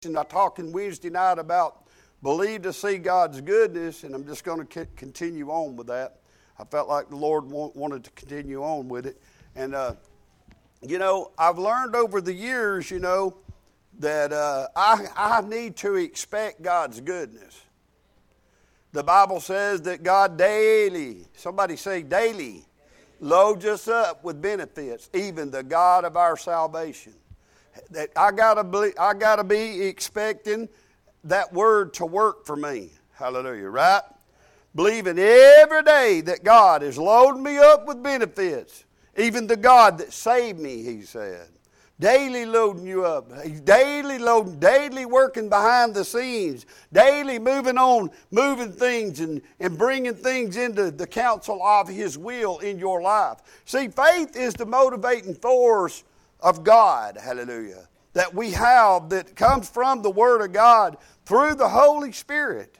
I talked on Wednesday night about believe to see God's goodness, and I'm just going to continue on with that. I felt like the Lord wanted to continue on with it. And, I've learned over the years, that I need to expect God's goodness. The Bible says that God daily, somebody say daily, loads us up with benefits, even the God of our salvation. That I gotta be expecting that word to work for me. Hallelujah, right? Believing every day that God is loading me up with benefits. Even the God that saved me, he said. Daily loading you up. He's daily loading, daily working behind the scenes. Daily moving things and bringing things into the counsel of his will in your life. See, faith is the motivating force of God, hallelujah, that we have that comes from the Word of God through the Holy Spirit.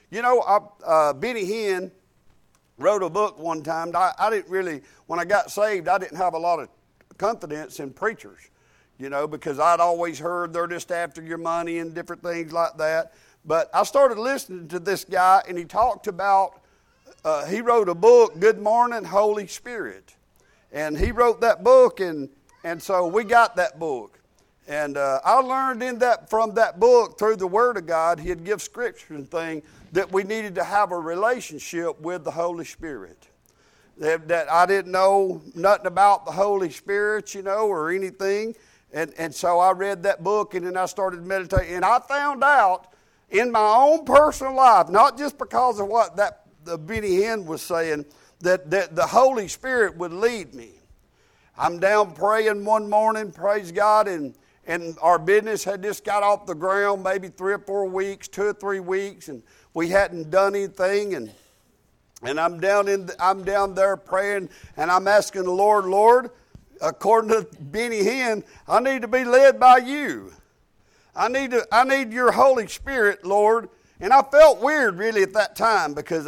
Benny Hinn wrote a book one time. I didn't really, when I got saved, I didn't have a lot of confidence in preachers, because I'd always heard they're just after your money and different things like that. But I started listening to this guy, and he talked about, he wrote a book, Good Morning, Holy Spirit. And he wrote that book, and so we got that book. And I learned from that book through the Word of God, he'd give scripture and things that we needed to have a relationship with the Holy Spirit. That I didn't know nothing about the Holy Spirit, or anything. And so I read that book, and then I started meditating. And I found out in my own personal life, not just because of what the Benny Hinn was saying, that the Holy Spirit would lead me. I'm down praying one morning, praise God, and our business had just got off the ground, maybe 3 or 4 weeks, 2 or 3 weeks, and we hadn't done anything. And I'm down there praying, and I'm asking the Lord, according to Benny Hinn, I need to be led by you. I need your Holy Spirit, Lord. And I felt weird really at that time because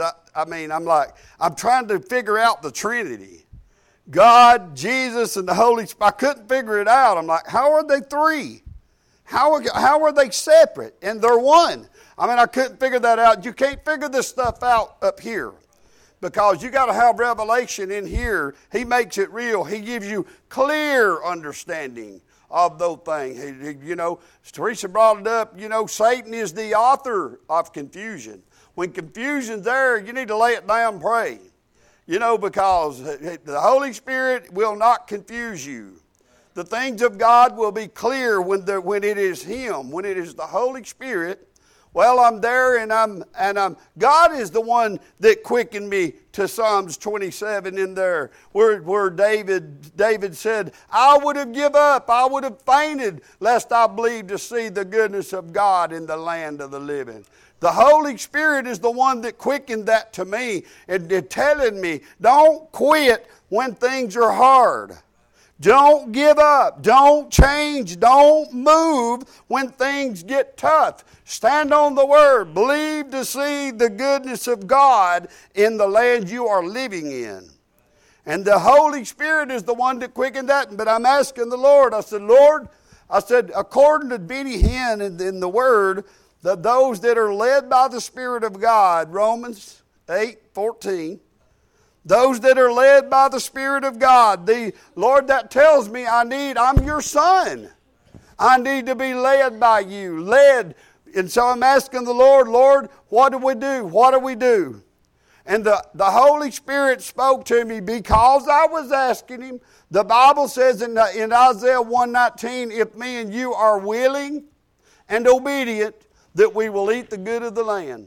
I'm trying to figure out the Trinity. God, Jesus, and the Holy Spirit. I couldn't figure it out. I'm like, how are they three? How are they separate? And they're one. I couldn't figure that out. You can't figure this stuff out up here because you got to have revelation in here. He makes it real. He gives you clear understanding of those things. Teresa brought it up, Satan is the author of confusion. When confusion's there, you need to lay it down and pray. Because the Holy Spirit will not confuse you. The things of God will be clear when it is Him, when it is the Holy Spirit. Well, I'm there, and God is the one that quickened me to Psalms 27 in there, where David said, I would have given up, I would have fainted, lest I believed to see the goodness of God in the land of the living. The Holy Spirit is the one that quickened that to me and telling me, don't quit when things are hard. Don't give up. Don't change. Don't move when things get tough. Stand on the Word. Believe to see the goodness of God in the land you are living in. And the Holy Spirit is the one that quickened that. But I'm asking the Lord, I said, according to Benny Hinn in the Word, those that are led by the Spirit of God, Romans 8:14, those that are led by the Spirit of God, the Lord, that tells me I'm your son. I need to be led by you, And so I'm asking the Lord, what do we do? What do we do? And the Holy Spirit spoke to me because I was asking Him. The Bible says in Isaiah 1:19, if me and you are willing and obedient, that we will eat the good of the land.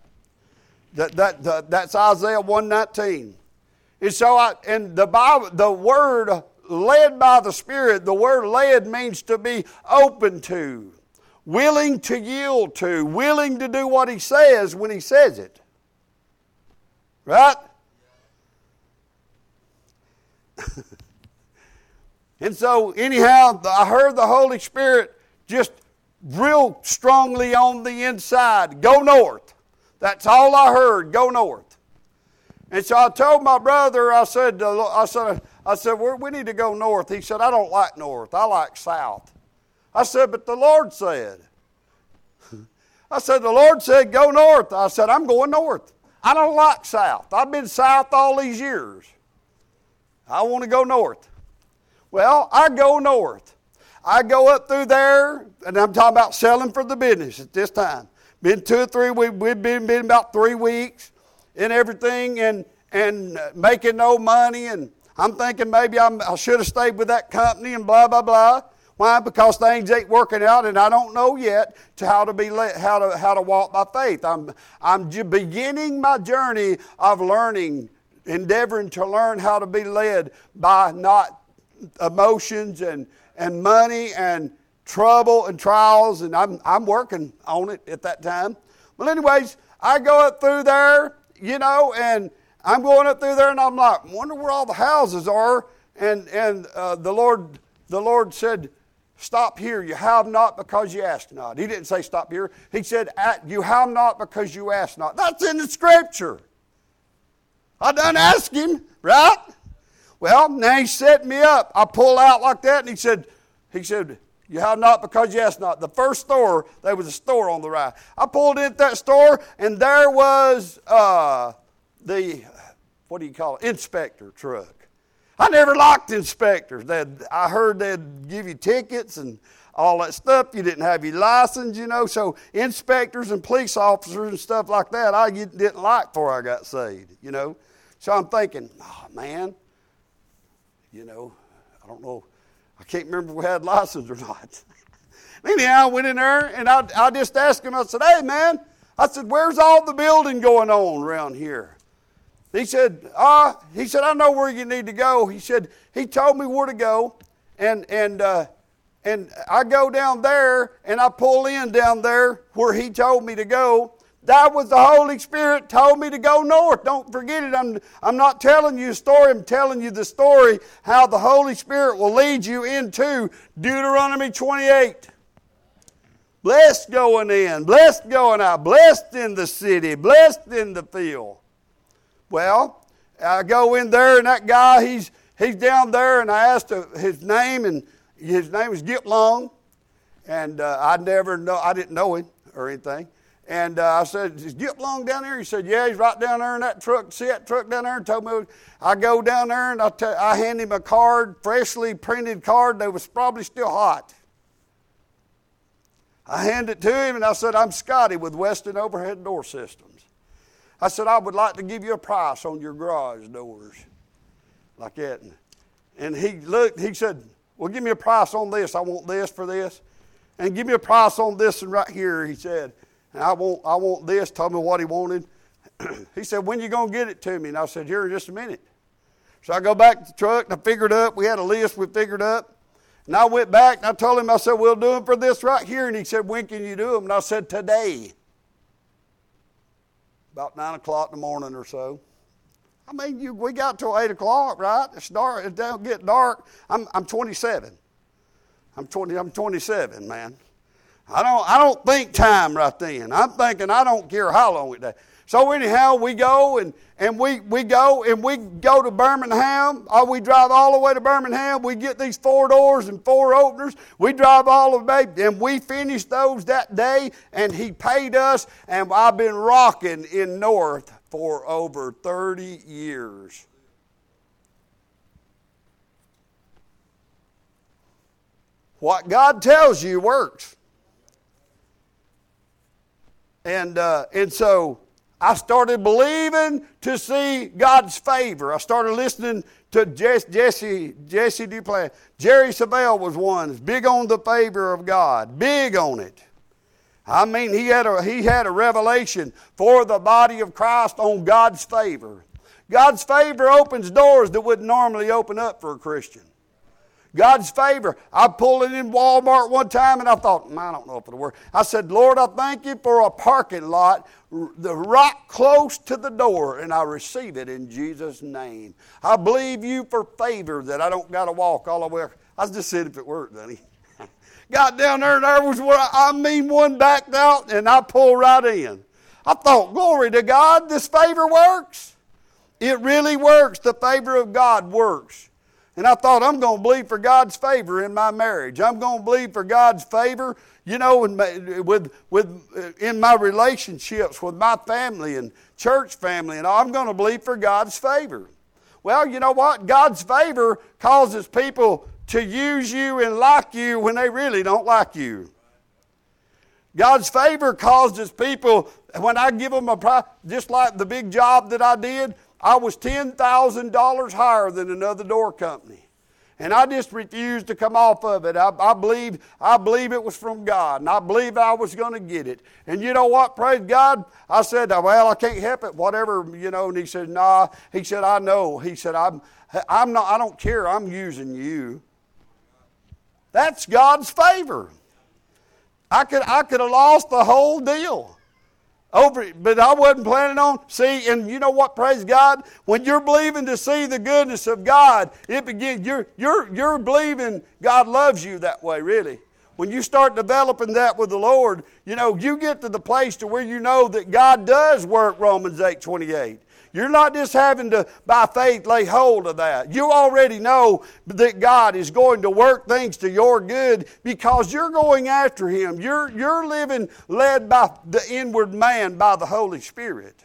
That's Isaiah 1:19. And so the word led by the Spirit, the word led means to be open to, willing to yield to, willing to do what He says when He says it. Right? And so anyhow, I heard the Holy Spirit just real strongly on the inside, go north. That's all I heard, go north. And so I told my brother, I said, we need to go north. He said, I don't like north, I like south. I said, but the Lord said. I said, the Lord said, go north. I said, I'm going north. I don't like south. I've been south all these years. I want to go north. Well, I go north. I go up through there, and I'm talking about selling for the business at this time. Been 2 or 3 weeks. We've been about 3 weeks and everything, and making no money. And I'm thinking maybe I should have stayed with that company and blah blah blah. Why? Because things ain't working out, and I don't know yet how to walk by faith. I'm beginning my journey of learning, endeavoring to learn how to be led by not emotions and money and trouble and trials, and I'm working on it at that time. Well, anyways, I go up through there, and I'm going up through there, and I'm like, wonder where all the houses are. And the Lord said, stop here. You have not because you ask not. He didn't say stop here. He said, you have not because you ask not. That's in the Scripture. I done asked him, right? Well, now he set me up. I pull out like that, and he said, you have not because you ask not. The first store, there was a store on the right. I pulled into that store, and there was inspector truck. I never liked inspectors. I heard they'd give you tickets and all that stuff. You didn't have your license, So inspectors and police officers and stuff like that, I didn't like before I got saved, So I'm thinking, oh, man, I don't know. I can't remember if we had license or not. Anyhow, I went in there, and I just asked him, I said, hey, man, where's all the building going on around here? He said, I know where you need to go. He said, he told me where to go, and I go down there, and I pull in down there where he told me to go. That was the Holy Spirit told me to go north. Don't forget it. I'm not telling you a story. I'm telling you the story how the Holy Spirit will lead you into Deuteronomy 28. Blessed going in, blessed going out, blessed in the city, blessed in the field. Well, I go in there, and that guy, he's down there, and I asked his name, and his name was Gip Long, and I didn't know him or anything. And I said, is Gip Long down there? He said, yeah, he's right down there in that truck. See that truck down there? And told me, I go down there, and I hand him a card, freshly printed card that was probably still hot. I hand it to him, and I said, I'm Scotty with Weston Overhead Door Systems. I said, I would like to give you a price on your garage doors. Like that. And he looked, he said, well, give me a price on this. I want this for this. And give me a price on this and right here, he said. And I want this. Told me what he wanted. He said, when you going to get it to me? And I said, here in just a minute. So I go back to the truck, and I figured up. We had a list we figured up. And I went back, and I told him, I said, we'll do them for this right here. And he said, when can you do them? And I said, today. About 9 o'clock in the morning or so. I mean, we got till 8 o'clock, right? It's dark. It don't get dark. I'm 27. I'm 27, man. I don't think time right then. I'm thinking I don't care how long it takes. So anyhow, we go and we go to Birmingham. We drive all the way to Birmingham. We get these 4 doors and 4 openers. We drive all the way, and we finished those that day. And he paid us. And I've been rocking in North for over 30 years. What God tells you works. And so I started believing to see God's favor. I started listening to Jesse Duplantis. Jerry Savelle was one that's big on the favor of God, big on it. I mean, he had a revelation for the body of Christ on God's favor. God's favor opens doors that wouldn't normally open up for a Christian. God's favor. I pulled it in Walmart one time, and I thought, I don't know if it'll work. I said, Lord, I thank you for a parking lot right close to the door, and I receive it in Jesus' name. I believe you for favor that I don't got to walk all the way. I just said if it worked, honey. Got down there, and there was one backed out, and I pulled right in. I thought, glory to God, this favor works. It really works. The favor of God works. And I thought, I'm going to believe for God's favor in my marriage. I'm going to believe for God's favor, in my relationships with my family and church family. And I'm going to believe for God's favor. Well, you know what? God's favor causes people to use you and like you when they really don't like you. God's favor causes people, when I give them a prize, just like the big job that I did, I was $10,000 higher than another door company. And I just refused to come off of it. I believe it was from God, and I believe I was going to get it. And you know what? Praise God. I said, well, I can't help it, whatever, And he said, nah. He said, I know. He said, I'm not. I don't care. I'm using you. That's God's favor. I could have lost the whole deal over it, but I wasn't planning on. See, and you know what? Praise God. When you're believing to see the goodness of God, it begins. You're believing God loves you that way, really. When you start developing that with the Lord, you get to the place to where you know that God does work. Romans 8:28. You're not just having to, by faith, lay hold of that. You already know that God is going to work things to your good because you're going after Him. You're living led by the inward man, by the Holy Spirit.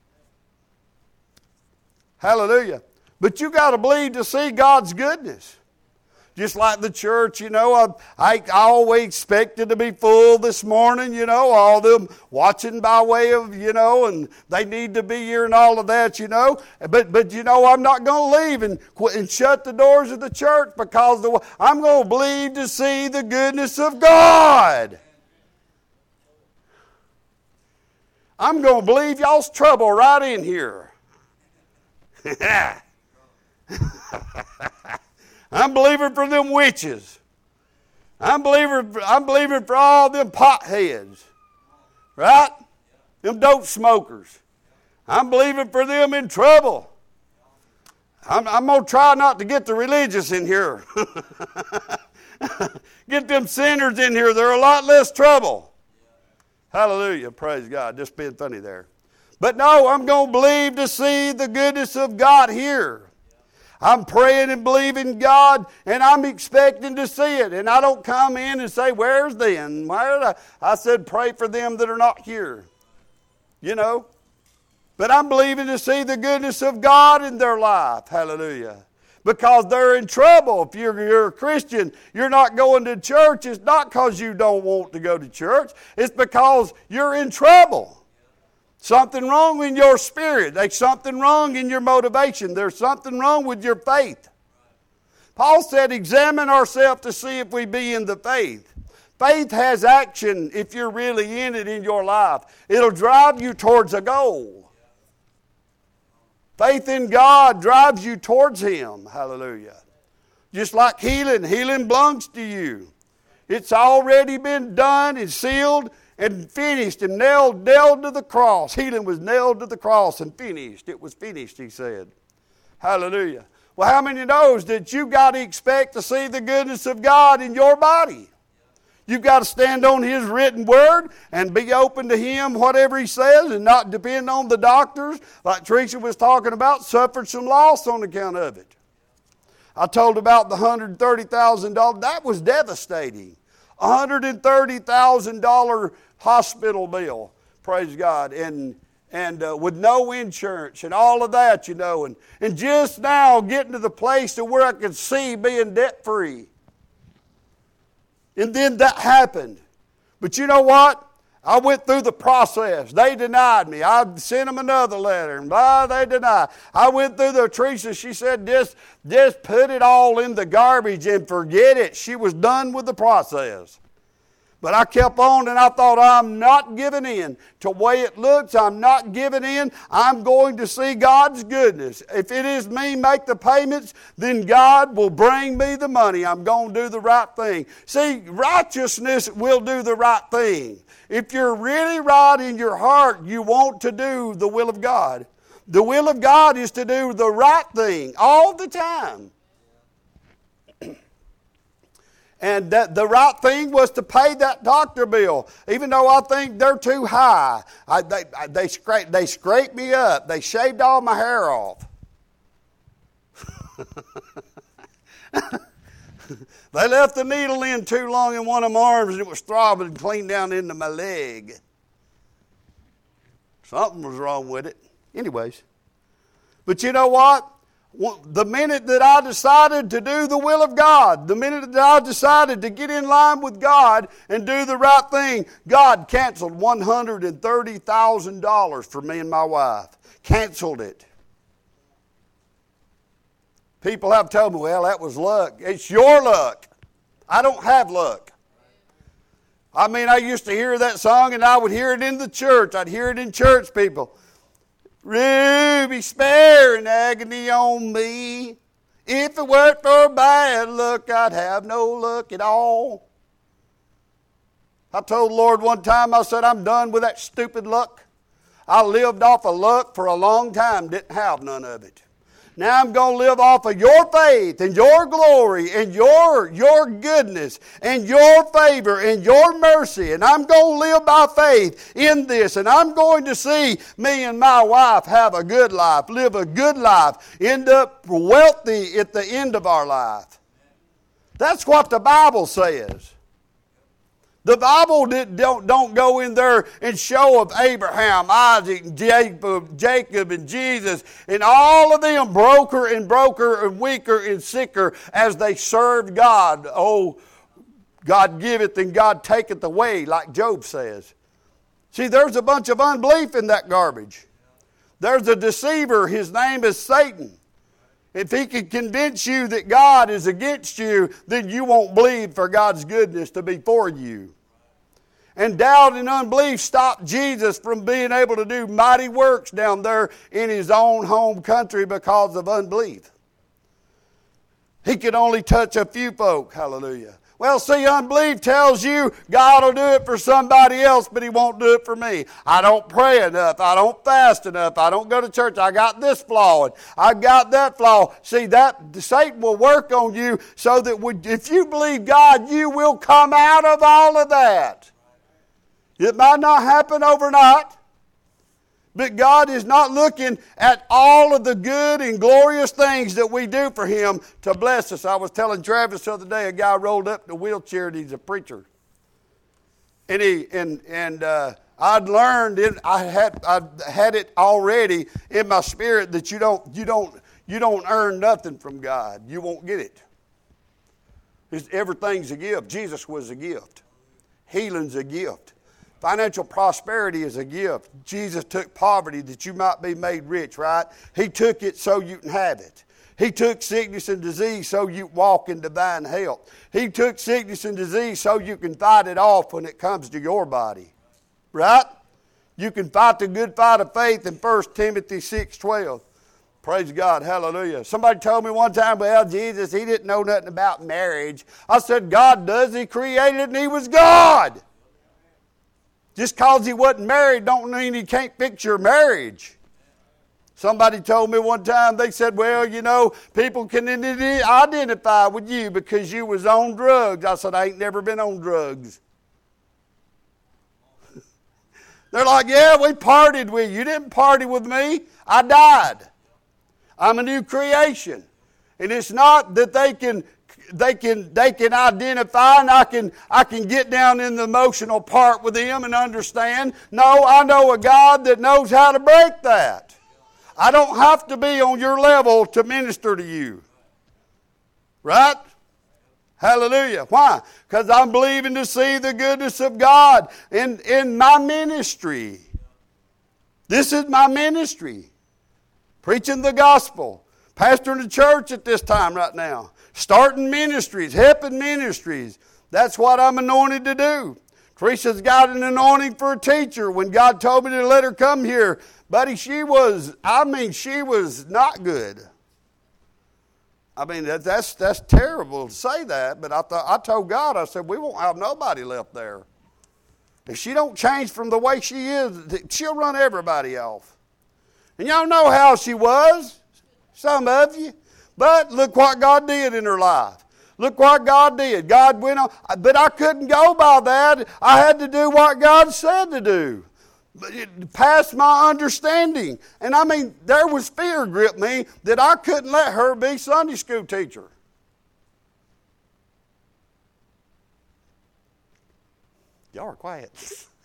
Hallelujah. But you got to believe to see God's goodness. Just like the church, I always expected to be full this morning, all them watching by way of, and they need to be here and all of that, But I'm not going to leave and shut the doors of the church because I'm going to believe to see the goodness of God. I'm going to believe y'all's trouble right in here. I'm believing for them witches. I'm believing for all them potheads. Right? Them dope smokers. I'm believing for them in trouble. I'm going to try not to get the religious in here. Get them sinners in here. They're a lot less trouble. Hallelujah. Praise God. Just being funny there. But no, I'm going to believe to see the goodness of God here. I'm praying and believing God, and I'm expecting to see it. And I don't come in and say, where's them? I said, pray for them that are not here. But I'm believing to see the goodness of God in their life. Hallelujah. Because they're in trouble. If you're a Christian, you're not going to church. It's not because you don't want to go to church. It's because you're in trouble. Something wrong in your spirit. There's something wrong in your motivation. There's something wrong with your faith. Paul said, examine ourselves to see if we be in the faith. Faith has action if you're really in it in your life. It'll drive you towards a goal. Faith in God drives you towards Him. Hallelujah. Just like healing. Healing belongs to you. It's already been done and sealed and finished and nailed to the cross. Healing was nailed to the cross and finished. It was finished, he said. Hallelujah. Well, how many knows that you've got to expect to see the goodness of God in your body? You've got to stand on His written word and be open to Him, whatever He says, and not depend on the doctors, like Teresa was talking about, suffered some loss on account of it. I told about the $130,000. That was devastating. $130,000 hospital bill, praise God, and with no insurance and all of that, and just now getting to the place to where I could see being debt-free. And then that happened. But you know what? I went through the process. They denied me. I sent them another letter, and they denied. I went through Teresa, she said, just put it all in the garbage and forget it. She was done with the process. But I kept on, and I thought, I'm not giving in. To the way it looks, I'm not giving in. I'm going to see God's goodness. If it is me make the payments, then God will bring me the money. I'm going to do the right thing. See, righteousness will do the right thing. If you're really right in your heart, you want to do the will of God. The will of God is to do the right thing all the time. And that the right thing was to pay that doctor bill, even though I think they're too high. They scraped me up. They shaved all my hair off. They left the needle in too long in one of my arms and it was throbbing clean down into my leg. Something was wrong with it. Anyways. But you know what? The minute that I decided to do the will of God, the minute that I decided to get in line with God and do the right thing, God canceled $130,000 for me and my wife. Canceled it. People have told me, well, that was luck. It's your luck. I don't have luck. I mean, I used to hear that song and I would hear it in the church. I'd hear it in church people. Ruby, spare an agony on me. If it weren't for bad luck, I'd have no luck at all. I told the Lord one time, I said, I'm done with that stupid luck. I lived off of luck for a long time, didn't have none of it. Now I'm going to live off of your faith and your glory and your goodness and your favor and your mercy. And I'm going to live by faith in this. And I'm going to see me and my wife have a good life, live a good life, end up wealthy at the end of our life. That's what the Bible says. The Bible don't go in there and show of Abraham, Isaac, and Jacob and Jesus and all of them broker and weaker and sicker as they served God. Oh, God giveth and God taketh away, like Job says. See, there's a bunch of unbelief in that garbage. There's a deceiver. His name is Satan. If he can convince you that God is against you, then you won't believe for God's goodness to be for you. And doubt and unbelief stopped Jesus from being able to do mighty works down there in his own home country because of unbelief. He could only touch a few folk. Hallelujah. Well, see, unbelief tells you God will do it for somebody else, but he won't do it for me. I don't pray enough. I don't fast enough. I don't go to church. I got this flaw and I got that flaw. See, that Satan will work on you so that if you believe God, you will come out of all of that. It might not happen overnight, but God is not looking at all of the good and glorious things that we do for Him to bless us. I was telling Travis the other day, a guy rolled up in a wheelchair and he's a preacher. And I'd learned, I had it already in my spirit that you don't earn nothing from God. You won't get it. Everything's a gift. Jesus was a gift. Healing's a gift. Financial prosperity is a gift. Jesus took poverty that you might be made rich, right? He took it so you can have it. He took sickness and disease so you walk in divine health. He took sickness and disease so you can fight it off when it comes to your body. Right? You can fight the good fight of faith in 1 Timothy 6:12. Praise God. Hallelujah. Somebody told me one time, well, Jesus, He didn't know nothing about marriage. I said, God does. He created it and He was God. Just because He wasn't married don't mean He can't fix your marriage. Somebody told me one time, they said, well, you know, people can identify with you because you was on drugs. I said, I ain't never been on drugs. They're like, yeah, we partied with you. You didn't party with me. I died. I'm a new creation. And it's not that they can identify and I can get down in the emotional part with them and understand. No, I know a God that knows how to break that. I don't have to be on your level to minister to you. Right? Hallelujah. Why? Because I'm believing to see the goodness of God in my ministry. This is my ministry. Preaching the gospel. Pastoring the church at this time right now. Starting ministries, helping ministries. That's what I'm anointed to do. Teresa's got an anointing for a teacher. When God told me to let her come here, buddy, she was not good. I mean, that's terrible to say that, but I told God, I said, we won't have nobody left there. If she don't change from the way she is, she'll run everybody off. And y'all know how she was, some of you. But look what God did in her life. Look what God did. God went on. But I couldn't go by that. I had to do what God said to do. It passed my understanding. And I mean, there was fear gripped me that I couldn't let her be Sunday school teacher. Y'all are quiet.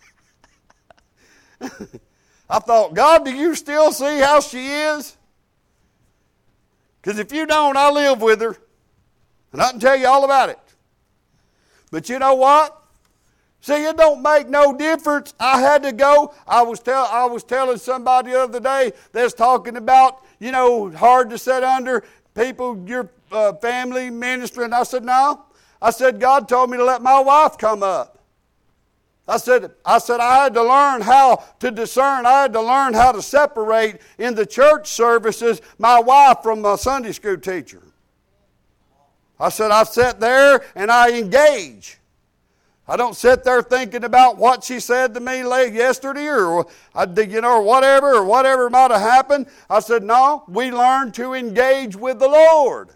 I thought, God, do you still see how she is? Because if you don't, I live with her. And I can tell you all about it. But you know what? See, it don't make no difference. I had to go. I was telling somebody the other day that's talking about, hard to sit under people, your family ministry. And I said, no. I said, God told me to let my wife come up. I said I had to learn how to discern. I had to learn how to separate in the church services my wife from my Sunday school teacher. I said I sit there and I engage. I don't sit there thinking about what she said to me yesterday or whatever might have happened. I said, no, we learn to engage with the Lord.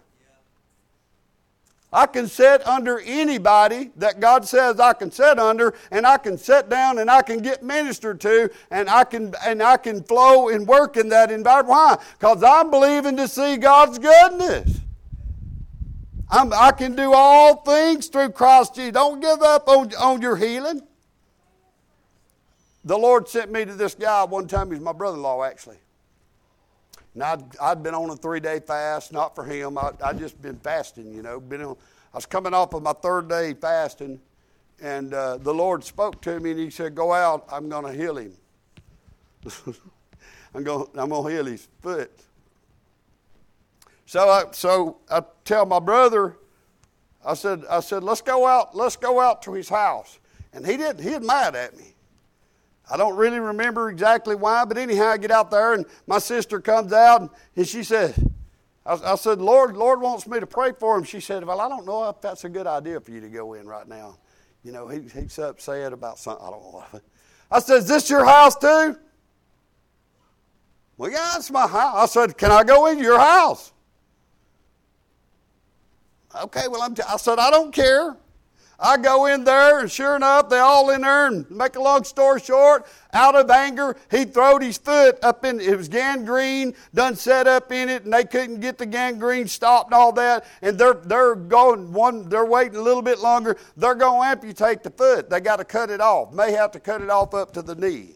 I can sit under anybody that God says I can sit under, and I can sit down and I can get ministered to, and I can flow and work in that environment. Why? Because I'm believing to see God's goodness. I can do all things through Christ Jesus. Don't give up on your healing. The Lord sent me to this guy one time. He's my brother-in-law, actually. And I'd been on a 3-day fast, not for him. I'd just been fasting, I was coming off of my 3rd day fasting, and the Lord spoke to me, and He said, go out, I'm going to heal him. I'm going to heal his foot. So I tell my brother, I said, let's go out to his house. And he was mad at me. I don't really remember exactly why, but anyhow, I get out there, and my sister comes out, and she said, I said, Lord wants me to pray for him. She said, well, I don't know if that's a good idea for you to go in right now. He's upset about something. I don't know. I said, is this your house too? Well, yeah, it's my house. I said, can I go into your house? Okay, well, I said, I don't care. I go in there, and sure enough, they all in there, and make a long story short, out of anger, he throwed his foot up in, it was gangrene, done set up in it, and they couldn't get the gangrene stopped and all that, and they're waiting a little bit longer, they're going to amputate the foot. They got to cut it off. May have to cut it off up to the knee.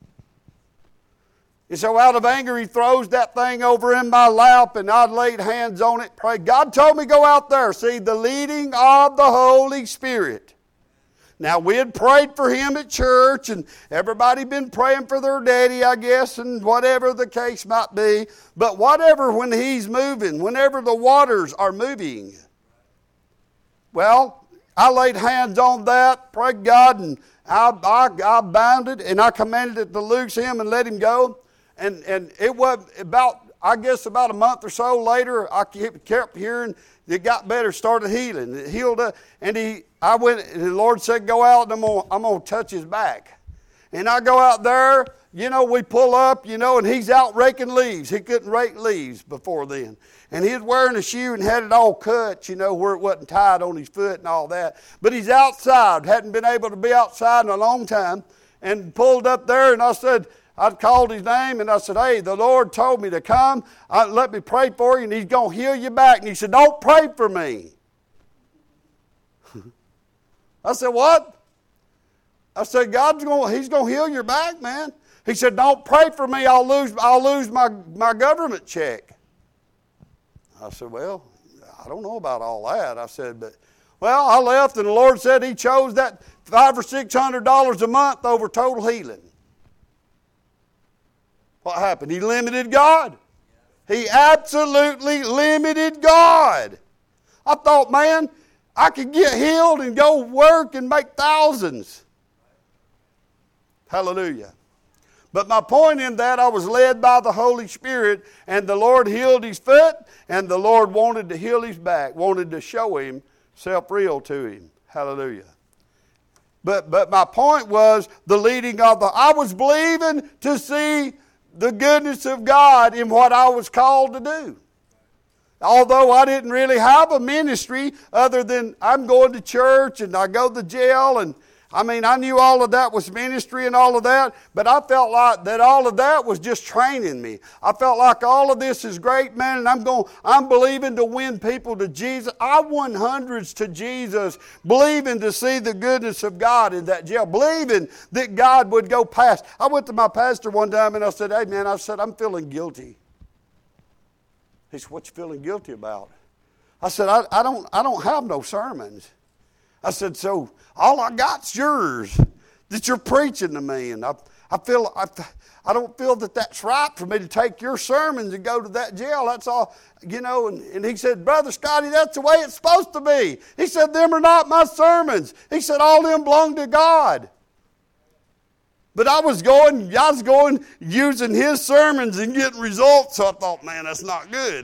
And so out of anger, he throws that thing over in my lap, and I laid hands on it, prayed. God told me go out there, see the leading of the Holy Spirit. Now, we had prayed for him at church, and everybody been praying for their daddy, I guess, and whatever the case might be. But whatever, when he's moving, whenever the waters are moving. Well, I laid hands on that, prayed God, and I bound it, and I commanded it to loose him and let him go. And it was about a month or so later, I kept hearing it got better, started healing. It healed up, and I went, and the Lord said, go out, and I'm going to touch his back. And I go out there, we pull up, and he's out raking leaves. He couldn't rake leaves before then. And he was wearing a shoe and had it all cut, where it wasn't tied on his foot and all that. But he's outside, hadn't been able to be outside in a long time, and pulled up there, and I'd called his name, and I said, hey, the Lord told me to come. Let me pray for you, and he's going to heal you back. And he said, don't pray for me. I said, what? I said, he's going to heal your back, man. He said, don't pray for me. I'll lose my government check. I said, well, I don't know about all that. I said, I left, and the Lord said he chose that $500 or $600 a month over total healing. What happened? He limited God. He absolutely limited God. I thought, man, I could get healed and go work and make thousands. Hallelujah. But my point in that, I was led by the Holy Spirit, and the Lord healed his foot, and the Lord wanted to heal his back, wanted to show himself real to him. Hallelujah. But my point was the leading of I was believing to see the goodness of God in what I was called to do. Although I didn't really have a ministry other than I'm going to church and I go to jail, and I mean, I knew all of that was ministry and all of that, but I felt like that all of that was just training me. I felt like all of this is great, man, and I'm believing to win people to Jesus. I won hundreds to Jesus, believing to see the goodness of God in that jail, believing that God would go past. I went to my pastor one time and I said, hey, man, I'm feeling guilty. He said, what you feeling guilty about? I said, I don't have no sermons. I said, so all I got's yours that you're preaching to me. And I don't feel that that's right for me to take your sermons and go to that jail. That's all, you know. And he said, Brother Scotty, that's the way it's supposed to be. He said, them are not my sermons. He said, all them belong to God. But I was going using his sermons and getting results. So I thought, man, that's not good.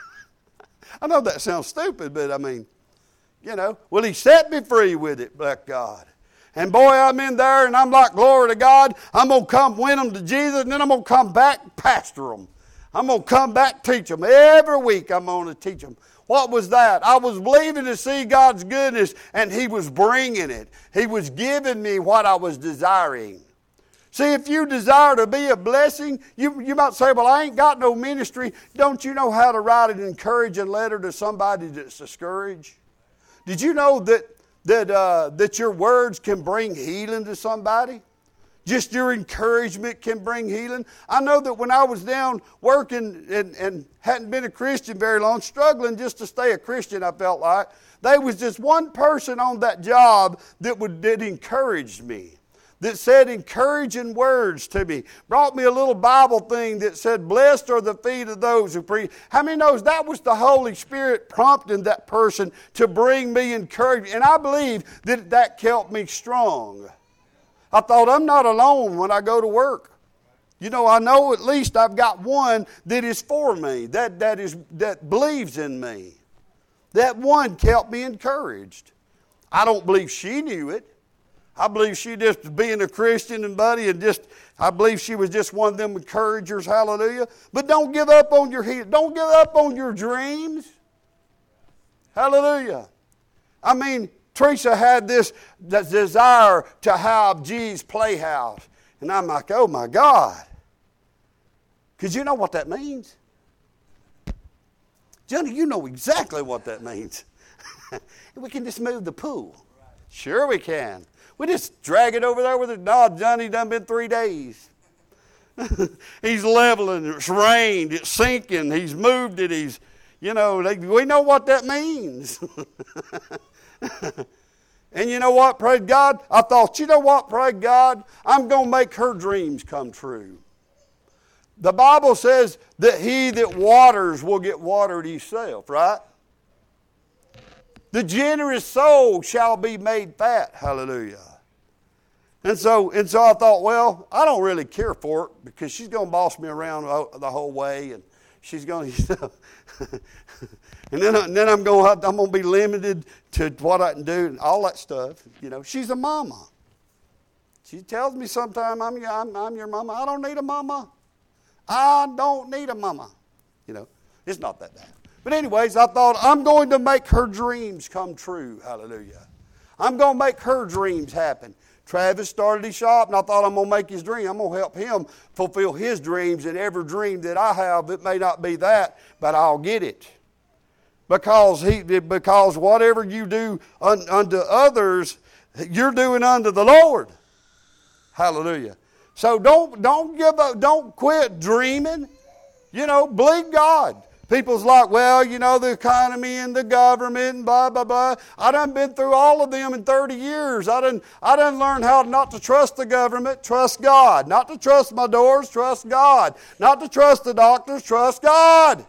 I know that sounds stupid, but I mean, you know, well, he set me free with it, black God. And boy, I'm in there and I'm like, glory to God. I'm going to come win them to Jesus, and then I'm going to come back pastor them. I'm going to come back teach them. Every week I'm going to teach them. What was that? I was believing to see God's goodness, and he was bringing it. He was giving me what I was desiring. See, if you desire to be a blessing, you might say, well, I ain't got no ministry. Don't you know how to write an encouraging letter to somebody that's discouraged? Did you know that your words can bring healing to somebody? Just your encouragement can bring healing. I know that when I was down working and hadn't been a Christian very long, struggling just to stay a Christian, I felt like, there was just one person on that job that encouraged me, that said encouraging words to me, brought me a little Bible thing that said, blessed are the feet of those who preach. How many knows that was the Holy Spirit prompting that person to bring me encouragement? And I believe that kept me strong. I thought, I'm not alone when I go to work. You know, I know at least I've got one that is for me, that believes in me. That one kept me encouraged. I don't believe she knew it. I believe she just being a Christian and buddy, and I believe she was just one of them encouragers, hallelujah. But don't give up on your don't give up on your dreams. Hallelujah. I mean, Teresa had this desire to have G's Playhouse. And I'm like, oh my God. Because you know what that means? Johnny, you know exactly what that means. We can just move the pool. Sure we can. We just drag it over there with it. No, Johnny done been 3 days. He's leveling. It's rained. It's sinking. He's moved it. We know what that means. And you know what? Praise God. I thought, you know what? Praise God. I'm going to make her dreams come true. The Bible says that he that waters will get watered himself, right? The generous soul shall be made fat. Hallelujah. And so I thought, well, I don't really care for it because she's going to boss me around the whole way, and she's going to, and then I'm going to be limited to what I can do and all that stuff. You know, she's a mama. She tells me sometimes, I'm your mama. I don't need a mama. I don't need a mama. You know, it's not that bad. But anyways, I thought I'm going to make her dreams come true. Hallelujah. I'm going to make her dreams happen. Travis started his shop, and I thought I'm going to make his dream. I'm going to help him fulfill his dreams, and every dream that I have, it may not be that, but I'll get it. Because whatever you do unto others, you're doing unto the Lord. Hallelujah. So don't give up, don't quit dreaming. You know, believe God. People's like, well, you know, the economy and the government and blah, blah, blah. I done been through all of them in 30 years. I done learned how not to trust the government, trust God. Not to trust my doors, trust God. Not to trust the doctors, trust God.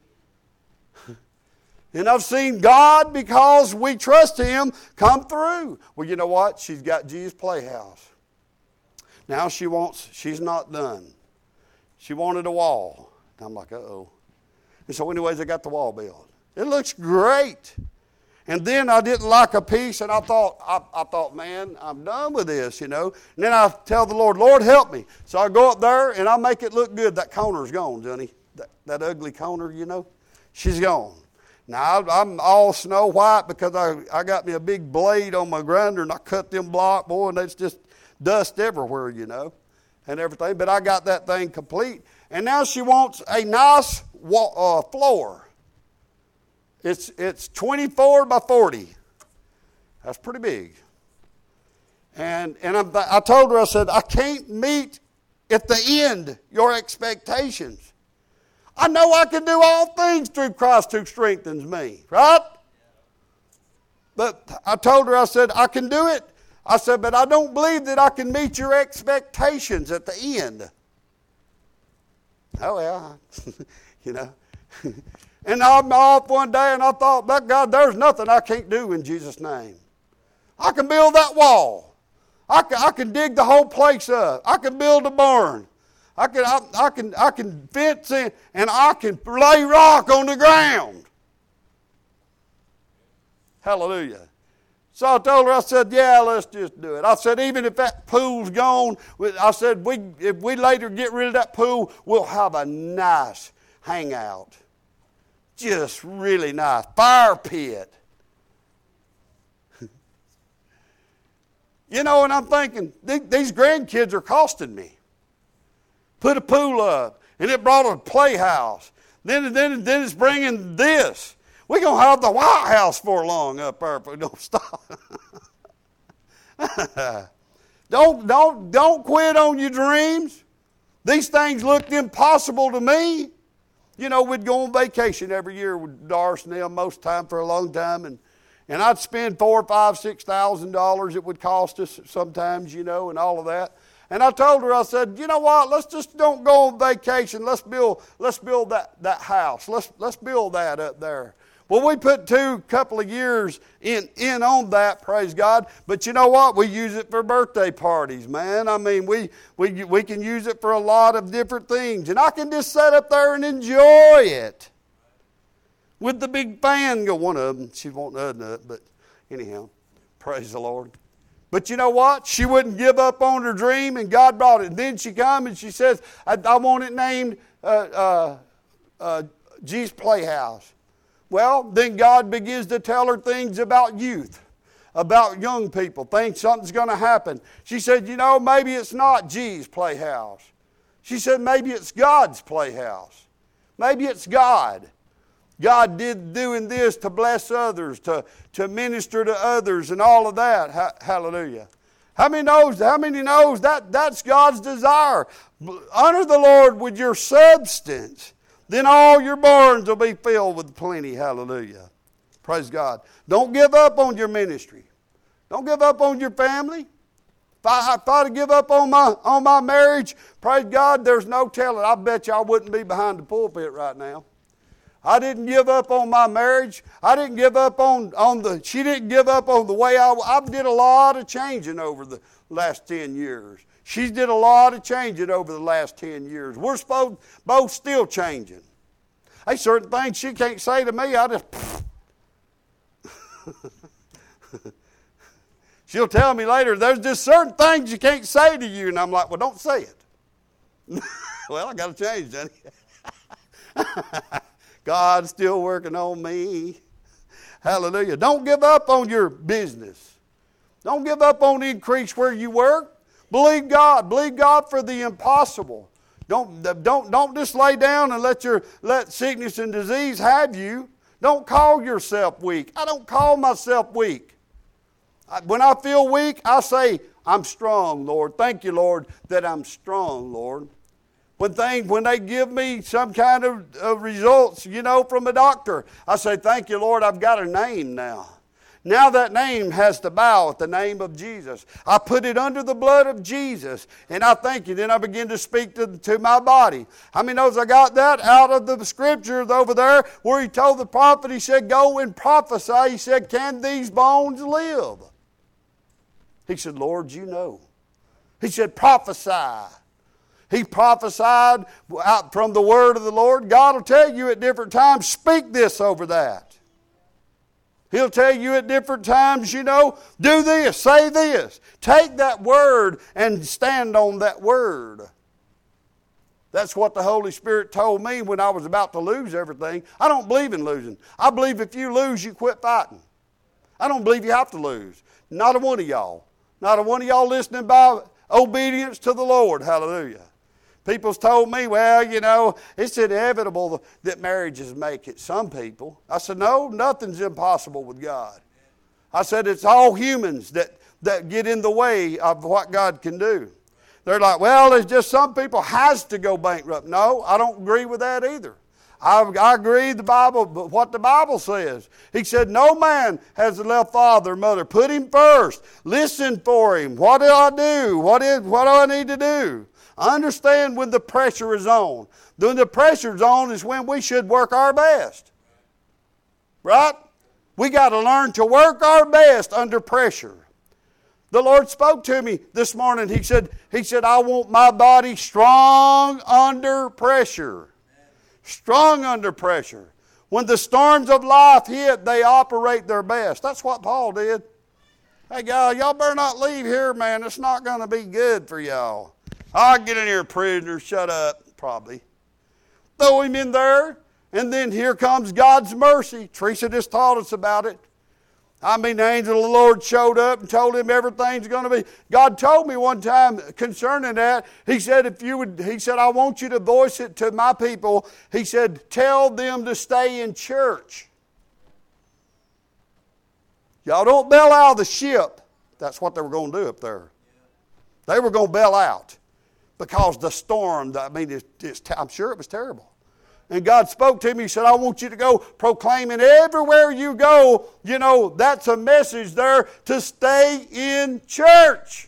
And I've seen God, because we trust Him, come through. Well, you know what? She's got G's Playhouse. Now she's not done. She wanted a wall. And I'm like, uh-oh. And so anyways, I got the wall built. It looks great. And then I didn't like a piece, and I thought, man, I'm done with this, you know. And then I tell the Lord, Lord, help me. So I go up there, and I make it look good. That corner's gone, Johnny. That ugly corner, you know, she's gone. Now, I'm all Snow White because I got me a big blade on my grinder and I cut them block, boy, and it's just dust everywhere, you know, and everything. But I got that thing complete. And now she wants a nice floor. It's 24 by 40. That's pretty big. And I told her, I said, I can't meet at the end your expectations. I know I can do all things through Christ who strengthens me, right? But I told her, I said, I can do it. I said, but I don't believe that I can meet your expectations at the end. Oh, yeah, you know. And I'm off one day and I thought, but God, there's nothing I can't do in Jesus' name. I can build that wall. I can dig the whole place up. I can build a barn. I can fence in and I can lay rock on the ground. Hallelujah. So I told her, I said, yeah, let's just do it. I said, even if that pool's gone, I said, if we later get rid of that pool, we'll have a nice hangout. Just really nice. Fire pit. You know, and I'm thinking, these grandkids are costing me. Put a pool up, and it brought a playhouse. Then it's bringing this. We're going to have the White House for long up there if we don't stop. Don't quit on your dreams. These things looked impossible to me. You know, we'd go on vacation every year with Doris and them most time for a long time, and I'd spend $4,000, $5,000, $6,000 it would cost us sometimes, you know, and all of that. And I told her, I said, you know what, let's just don't go on vacation. Let's build that house. Let's build that up there. Well, we put couple of years in on that, praise God. But you know what? We use it for birthday parties, man. I mean, we can use it for a lot of different things. And I can just sit up there and enjoy it. With the big fan, one of them, she won't know it, but anyhow, praise the Lord. But you know what? She wouldn't give up on her dream, and God brought it. And then she come and she says, I want it named G's Playhouse. Well, then God begins to tell her things about youth, about young people, think something's going to happen. She said, you know, maybe it's not G's Playhouse. She said, maybe it's God's Playhouse. Maybe it's God. God doing this to bless others, to minister to others and all of that. Hallelujah. How many knows that's God's desire? Honor the Lord with your substance. Then all your barns will be filled with plenty. Hallelujah. Praise God. Don't give up on your ministry. Don't give up on your family. If I to give up on my marriage, praise God, there's no telling. I bet you I wouldn't be behind the pulpit right now. I didn't give up on my marriage. I didn't give up she didn't give up on the way I did a lot of changing over the last 10 years. She did a lot of changing over the last 10 years. We're both still changing. There's certain things she can't say to me. I just... She'll tell me later, there's just certain things you can't say to you. And I'm like, well, don't say it. Well, I got to change, Johnny. God's still working on me. Hallelujah. Don't give up on your business. Don't give up on the increase where you work. Believe God. Believe God for the impossible. Don't just lay down and let sickness and disease have you. Don't call yourself weak. I don't call myself weak. When I feel weak, I say, I'm strong, Lord. Thank you, Lord, that I'm strong, Lord. When they give me some kind of results, you know, from a doctor, I say, thank you, Lord, I've got a name now. Now that name has to bow at the name of Jesus. I put it under the blood of Jesus, and I thank you. Then I begin to speak to my body. How many knows I got that out of the scriptures over there where he told the prophet, he said, go and prophesy. He said, can these bones live? He said, Lord, you know. He said, prophesy. He prophesied out from the word of the Lord. God will tell you at different times, speak this over that. He'll tell you at different times, you know, do this, say this. Take that word and stand on that word. That's what the Holy Spirit told me when I was about to lose everything. I don't believe in losing. I believe if you lose, you quit fighting. I don't believe you have to lose. Not a one of y'all. Not a one of y'all listening by obedience to the Lord. Hallelujah. People's told me, well, you know, it's inevitable that marriages make it. Some people. I said, no, nothing's impossible with God. I said, it's all humans that get in the way of what God can do. They're like, well, it's just some people has to go bankrupt. No, I don't agree with that either. I agree with the Bible, but what the Bible says. He said, no man has left father or mother. Put him first. Listen for him. What do I do? What do I need to do? I understand when the pressure is on. When the pressure is on is when we should work our best. Right? We got to learn to work our best under pressure. The Lord spoke to me this morning. He said, I want my body strong under pressure. Strong under pressure. When the storms of life hit, they operate their best. That's what Paul did. Hey, y'all better not leave here, man. It's not going to be good for y'all. I'll get in here, prisoner. Shut up. Probably. Throw him in there, and then here comes God's mercy. Teresa just taught us about it. I mean, the angel of the Lord showed up and told him everything's going to be. God told me one time concerning that. He said, I want you to voice it to my people. He said, tell them to stay in church. Y'all don't bail out of the ship. That's what they were going to do up there. They were going to bail out because the storm, I'm sure it was terrible. And God spoke to me. He said, I want you to go proclaiming everywhere you go. You know, that's a message there to stay in church.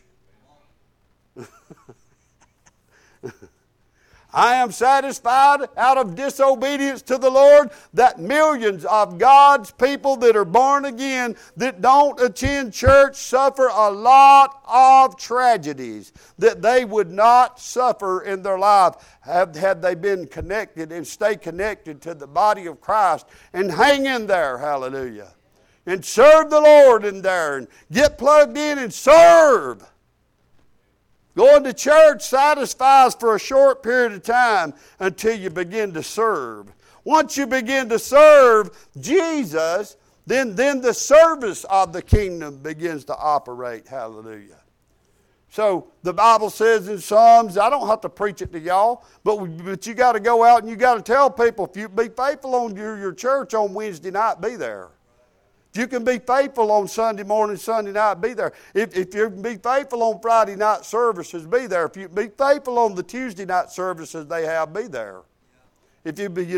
I am satisfied out of disobedience to the Lord that millions of God's people that are born again that don't attend church suffer a lot of tragedies that they would not suffer in their life had they been connected and stay connected to the body of Christ and hang in there, hallelujah, and serve the Lord in there and get plugged in and serve. Going to church satisfies for a short period of time until you begin to serve. Once you begin to serve Jesus, then the service of the kingdom begins to operate. Hallelujah. So the Bible says in Psalms, I don't have to preach it to y'all, but you got to go out and you got to tell people, if you be faithful on your church on Wednesday night, be there. If you can be faithful on Sunday morning, Sunday night, be there. If you can be faithful on Friday night services, be there. If you be faithful on the Tuesday night services they have, be there. If you be,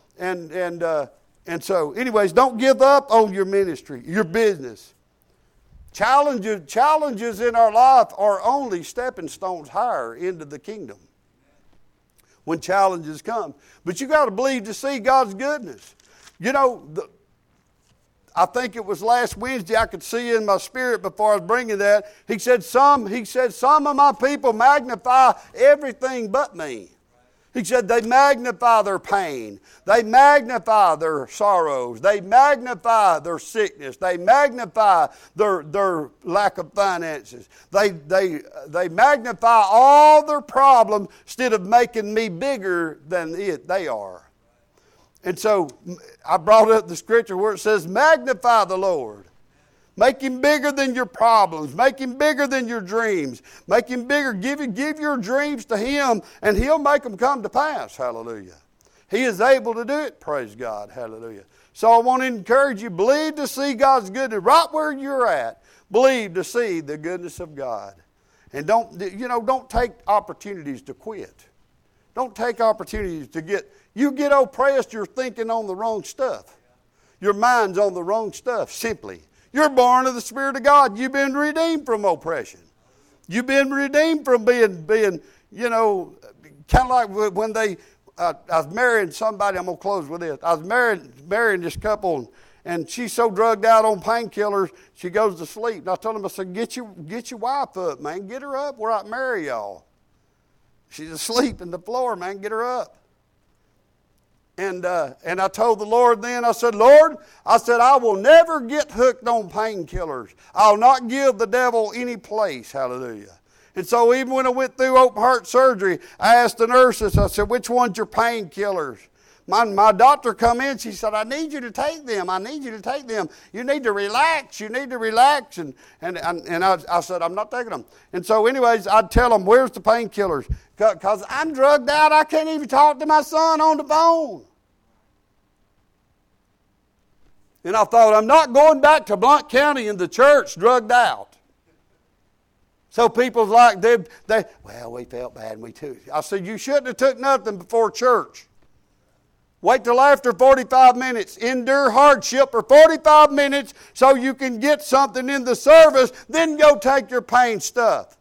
and so, anyways, don't give up on your ministry, your business. Challenges in our life are only stepping stones higher into the kingdom when challenges come. But you got to believe to see God's goodness. You know, I think it was last Wednesday I could see in my spirit before I was bringing that. He said some of my people magnify everything but me. He said they magnify their pain. They magnify their sorrows. They magnify their sickness. They magnify their lack of finances. They magnify all their problems instead of making me bigger than they are. And so I brought up the scripture where it says, magnify the Lord. Make Him bigger than your problems. Make Him bigger than your dreams. Make Him bigger. Give your dreams to Him, and He'll make them come to pass. Hallelujah. He is able to do it. Praise God. Hallelujah. So I want to encourage you, believe to see God's goodness right where you're at. Believe to see the goodness of God. And don't take opportunities to quit. Don't take opportunities to get... You get oppressed, you're thinking on the wrong stuff. Your mind's on the wrong stuff, simply. You're born of the Spirit of God. You've been redeemed from oppression. You've been redeemed from being kind of like when I was marrying somebody, I'm going to close with this. I was marrying this couple, and she's so drugged out on painkillers, she goes to sleep. And I told him, I said, get your wife up, man. Get her up where I marry y'all. She's asleep on the floor, man. Get her up. And I told the Lord then, I said, Lord, I will never get hooked on painkillers. I'll not give the devil any place. Hallelujah. And so even when I went through open heart surgery, I asked the nurses, I said, which one's your painkillers? My doctor come in, she said, I need you to take them. I need you to take them. You need to relax. You need to relax. And I said, I'm not taking them. And so anyways, I'd tell them, where's the painkillers? Because I'm drugged out. I can't even talk to my son on the phone. And I thought, I'm not going back to Blount County in the church drugged out. So people's like, well, we felt bad and we took. I said, you shouldn't have took nothing before church. Wait till after 45 minutes. Endure hardship for 45 minutes so you can get something in the service. Then go take your pain stuff.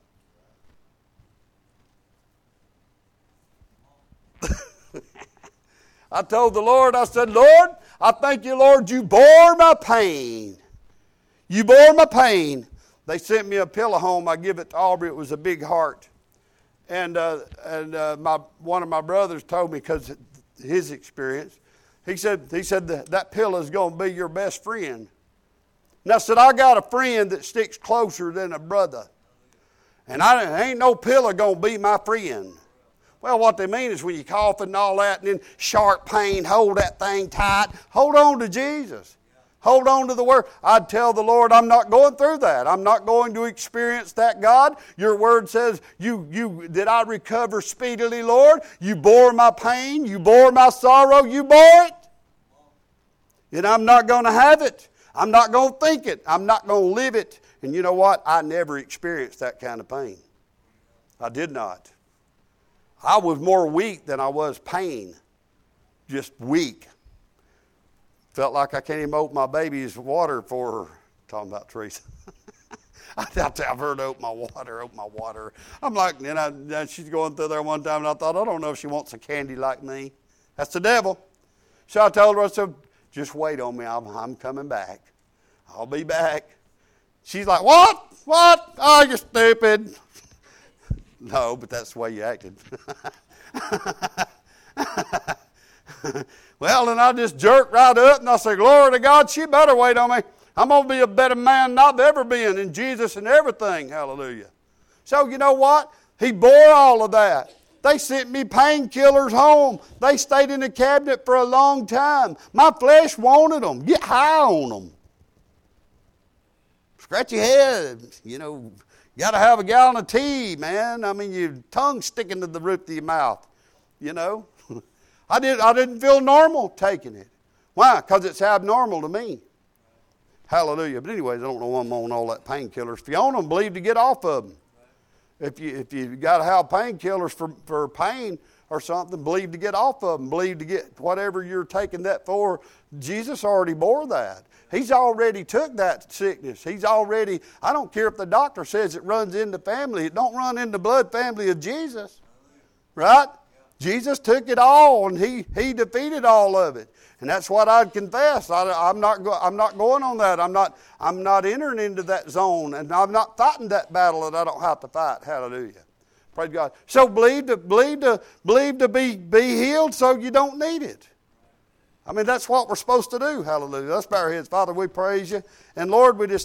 I told the Lord, I said, Lord, I thank you, Lord, you bore my pain. You bore my pain. They sent me a pillow home. I give it to Aubrey. It was a big heart. And one of my brothers told me, because his experience, he said that pillow is going to be your best friend. And I said, I got a friend that sticks closer than a brother. And ain't no pillow going to be my friend. Well, what they mean is when you cough and all that and then sharp pain, hold that thing tight. Hold on to Jesus. Hold on to the Word. I'd tell the Lord, I'm not going through that. I'm not going to experience that, God. Your Word says, that I recover speedily, Lord. You bore my pain. You bore my sorrow. You bore it. And I'm not going to have it. I'm not going to think it. I'm not going to live it. And you know what? I never experienced that kind of pain. I did not. I was more weak than I was pain. Just weak. Felt like I can't even open my baby's water for her. Talking about Teresa. I've heard her open my water. I'm like, and she's going through there one time, and I thought, I don't know if she wants a candy like me. That's the devil. So I told her, I said, just wait on me. I'm coming back. I'll be back. She's like, what? What? Oh, you're stupid. No, but that's the way you acted. Well, and I just jerked right up and I said, glory to God, she better wait on me. I'm going to be a better man than I've ever been in Jesus and everything. Hallelujah. So you know what? He bore all of that. They sent me painkillers home. They stayed in the cabinet for a long time. My flesh wanted them. Get high on them. Scratch your head. You know, you got to have a gallon of tea, man. I mean, your tongue sticking to the roof of your mouth. You know. I didn't feel normal taking it. Why? Because it's abnormal to me. Hallelujah. But anyways, I don't know why I'm on all that painkillers. If you own them, believe to get off of them. If you got to have painkillers for pain or something, believe to get off of them. Believe to get whatever you're taking that for. Jesus already bore that. He's already took that sickness. I don't care if the doctor says it runs in the family. It don't run in the blood family of Jesus. Right? Jesus took it all, and he defeated all of it, and that's what I'd confess. I'm not going on that. I'm not entering into that zone, and I'm not fighting that battle that I don't have to fight. Hallelujah, praise God. So believe to be healed, so you don't need it. I mean, that's what we're supposed to do. Hallelujah. Let's bow our heads. Father, we praise you, and Lord, we just